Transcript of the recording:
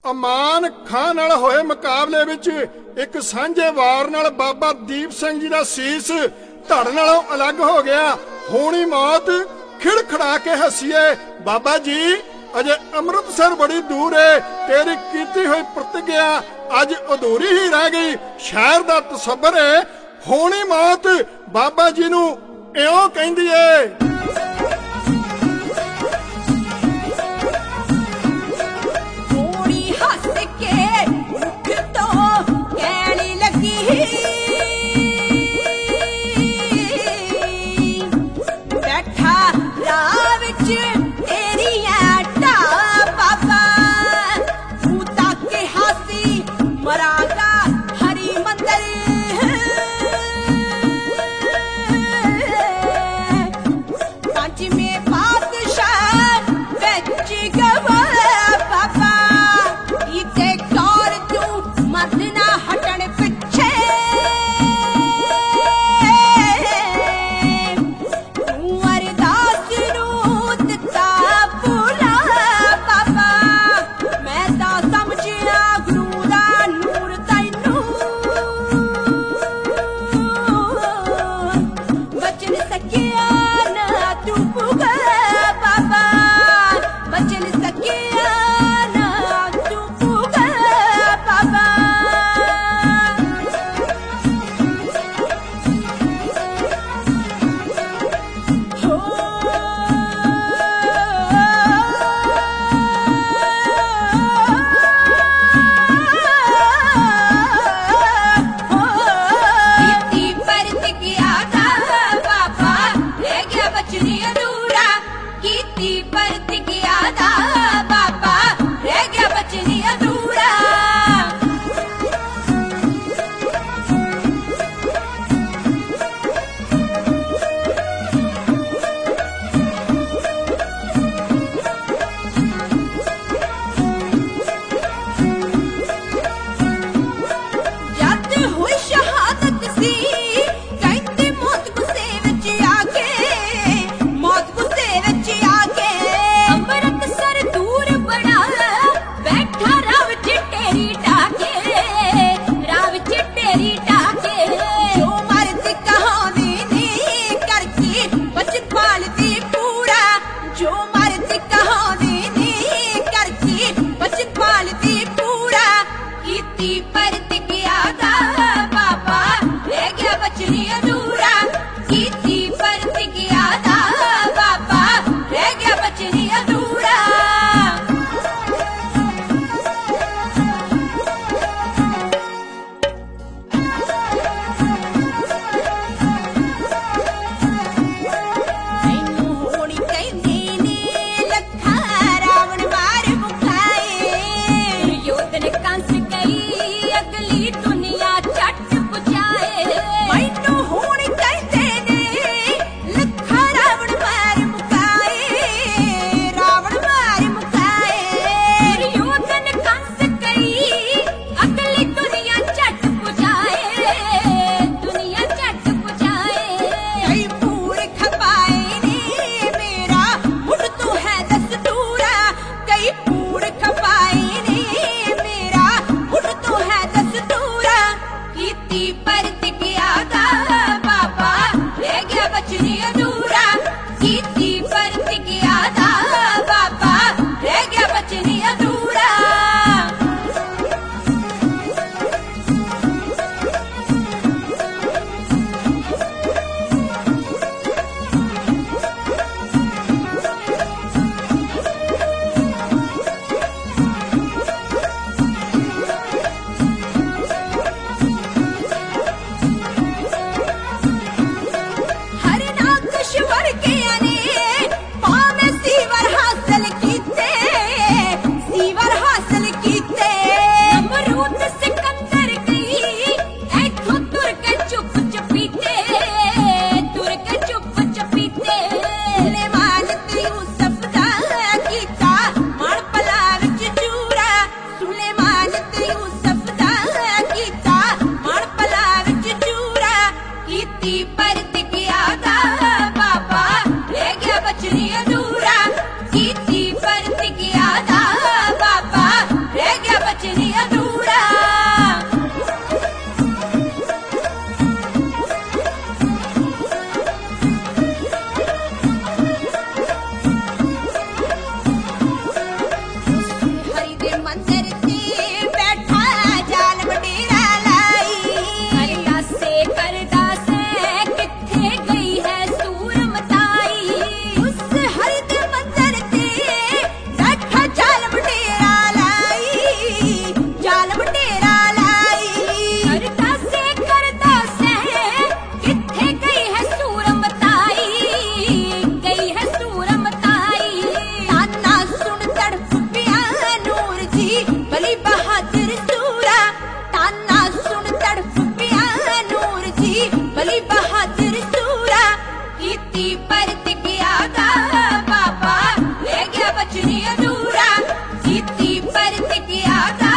ਅਮਾਨ ਖਾਂ ਨਾਲ ਹੋਏ ਮੁਕਾਬਲੇ ਵਿੱਚ ਇੱਕ ਸਾਂਝੇ ਵਾਰ ਨਾਲ ਬਾਬਾ ਦੀਪ ਸਿੰਘ ਜੀ ਦਾ ਸੀਸ ਧੜ ਨਾਲੋਂ ਅਲੱਗ ਹੋ ਗਿਆ। ਹੋਣੀ ਮੌਤ ਖਿੜਖੜਾ ਕੇ ਹੱਸੀਏ। ਬਾਬਾ ਜੀ ਅਜੇ ਅੰਮ੍ਰਿਤਸਰ ਬੜੀ ਦੂਰ ਏ। ਤੇਰੀ ਕੀਤੀ ਹੋਈ ਪ੍ਰਤਿਗਿਆ ਅੱਜ ਅਧੂਰੀ ਹੀ ਰਹਿ ਗਈ। ਸ਼ਹਿਰ ਦਾ ਤਸੱਵਰ ਏ। ਹੋਣੀ ਮੌਤ ਬਾਬਾ ਜੀ ਨੂੰ ਇਉਂ ਕਹਿੰਦੀ ਏ। बली बहादुर सूरा ताना सुन तड़प पिया नूर जी बली बहादुर सूरा कीती प्रतिज्ञा दा बाबा ले गया बचनी अधूरा कीती प्रतिज्ञा दा